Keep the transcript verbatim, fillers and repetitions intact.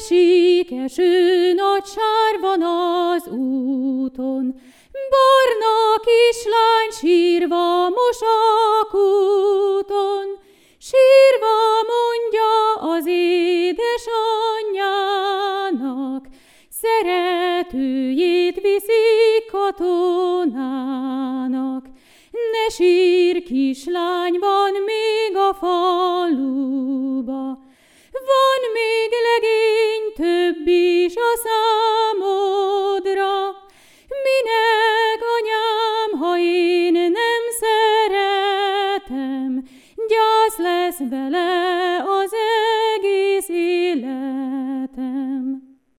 Esik eső, nagy sár van az úton, barna kislány sírva mos a kúton, sírva mondja az édesanyjának, szeretőjét viszi katonának. Ne sír, kislány, van még a faluba, van még legény, több is a